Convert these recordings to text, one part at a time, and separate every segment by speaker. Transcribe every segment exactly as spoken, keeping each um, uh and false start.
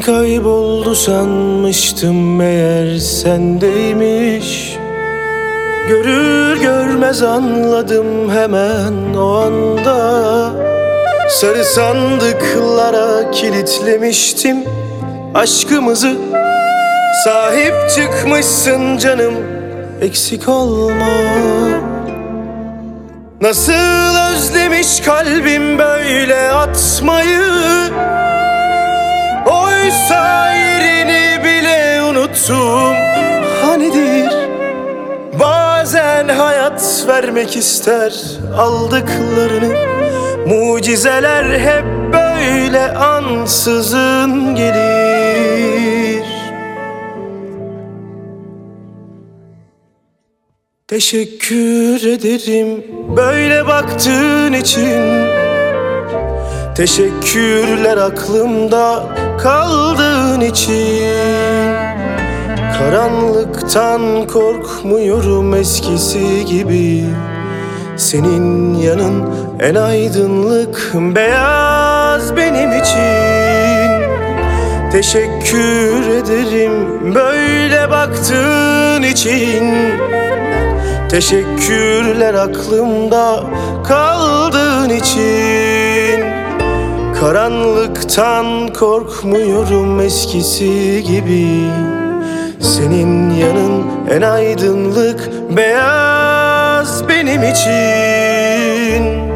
Speaker 1: kayboldu sanmıştım, meğer sendeymiş. Görür görmez anladım hemen o anda. Sarı sandıklara kilitlemiştim aşkımızı. Sahip çıkmışsın canım, eksik olma. Nasıl özlemiş kalbim böyle atmayı. Oysa yerini bile unuttum. Hanidir? Bazen hayat vermek ister aldıklarını. Mucizeler hep böyle ansızın gelir. Teşekkür ederim böyle baktığın için. Teşekkürler aklımda kaldığın için. Karanlıktan korkmuyorum eskisi gibi. Senin yanın en aydınlık beyaz benim için. Teşekkür ederim böyle baktığın için. Teşekkürler aklımda kaldığın için. Karanlıktan korkmuyorum eskisi gibi. Senin yanın en aydınlık beyaz benim için.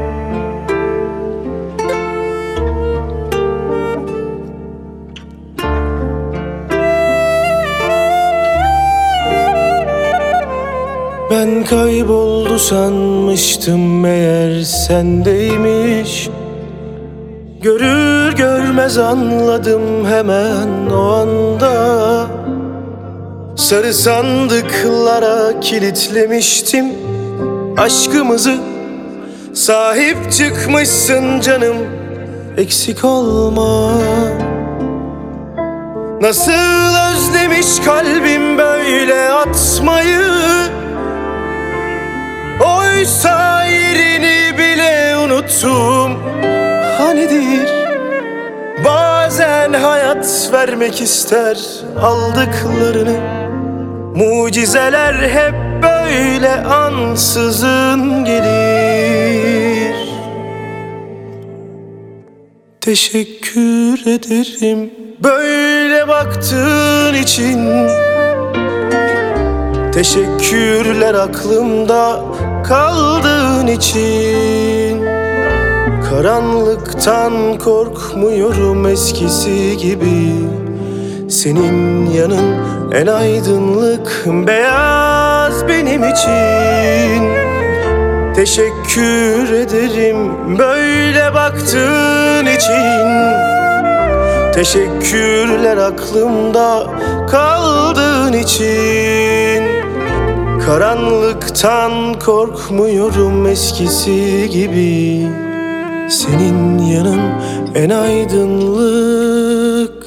Speaker 1: Ben kayboldu sanmıştım, meğer sendeymiş. Görür görmez anladım hemen o anda. Sarı sandıklara kilitlemiştim aşkımızı. Sahip çıkmışsın canım, eksik olma. Nasıl özlemiş kalbim böyle atmayı. Oysa yerini bile unuttum. Hanidir? Bazen hayat vermek ister aldıklarını. Mucizeler hep böyle ansızın gelir. Teşekkür ederim böyle baktığın için. Teşekkürler aklımda kaldığın için. Karanlıktan korkmuyorum eskisi gibi. Senin yanın en aydınlık beyaz benim için. Teşekkür ederim böyle baktığın için. Teşekkürler aklımda kaldığın için. Karanlıktan korkmuyorum eskisi gibi. Senin yanın en aydınlık